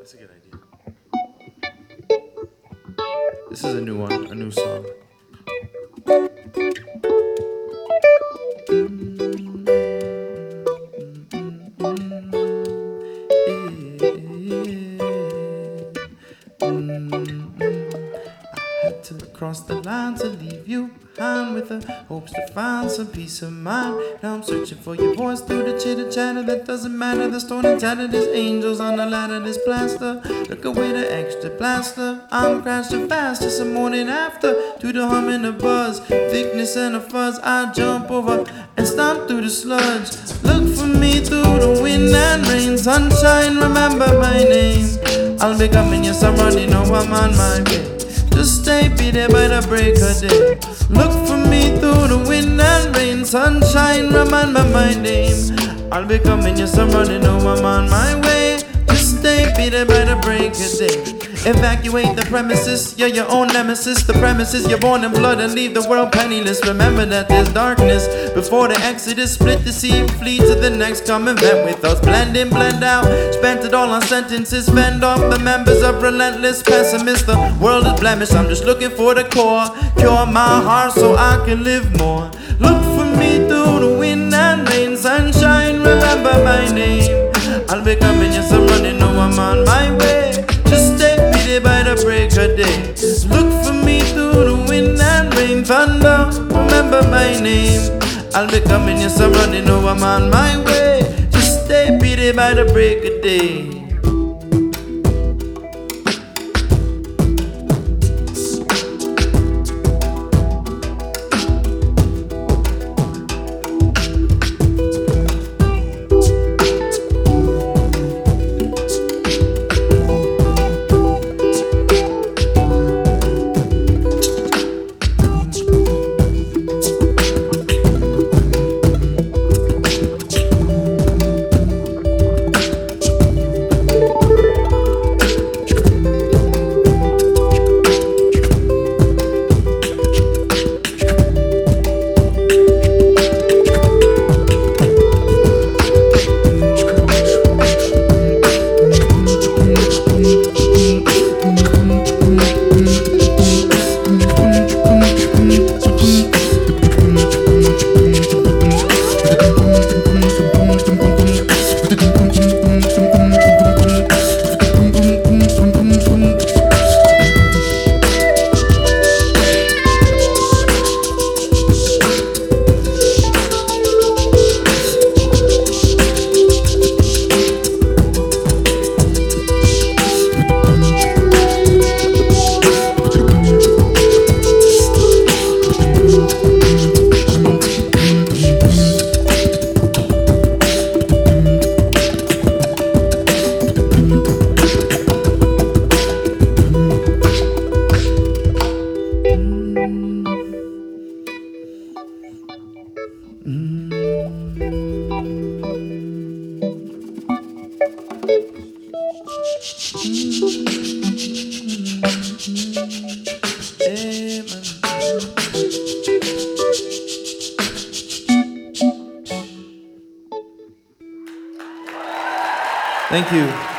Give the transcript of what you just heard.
That's a good idea. This is a new one, a new song. I had to cross the line to leave you behind with the hopes to find some peace of mind. Now I'm searching for your voice through the chitter chatter that doesn't matter. The stone and tattered, there's angels on the ladder, there's plaster. Look away the extra plaster. I'm crashing fast, it's the morning after. To the hum and the buzz, thickness and the fuzz, I jump over and stomp through the sludge. Look for me through the wind and rain, sunshine, remember my name. I'll be coming, yes I'm running, know I'm on my way. Just stay, be there by the break of day. Look for me through the wind and rain, sunshine, remember my name. I'll be coming, yes I'm running, know I'm on my way. Just stay, be there by the break of day. Evacuate the premises, you're your own nemesis. The premises, you're born in blood and leave the world penniless. Remember that there's darkness before the exodus. Split the sea, flee to the next common event with us. Blend in, blend out, spent it all on sentences. Fend off the members of relentless pessimists. The world is blemished, I'm just looking for the core. Cure my heart so I can live more. Look for me through the wind and rain, sunshine, remember my name. I'll be coming, yes I'm running, know I'm on my way. Just stay by the break of day. Look for me through the wind and rain, thunder, remember my name. I'll be coming, yes I'm running, know I'm on my way. Just stay beat by the break of day. Thank you.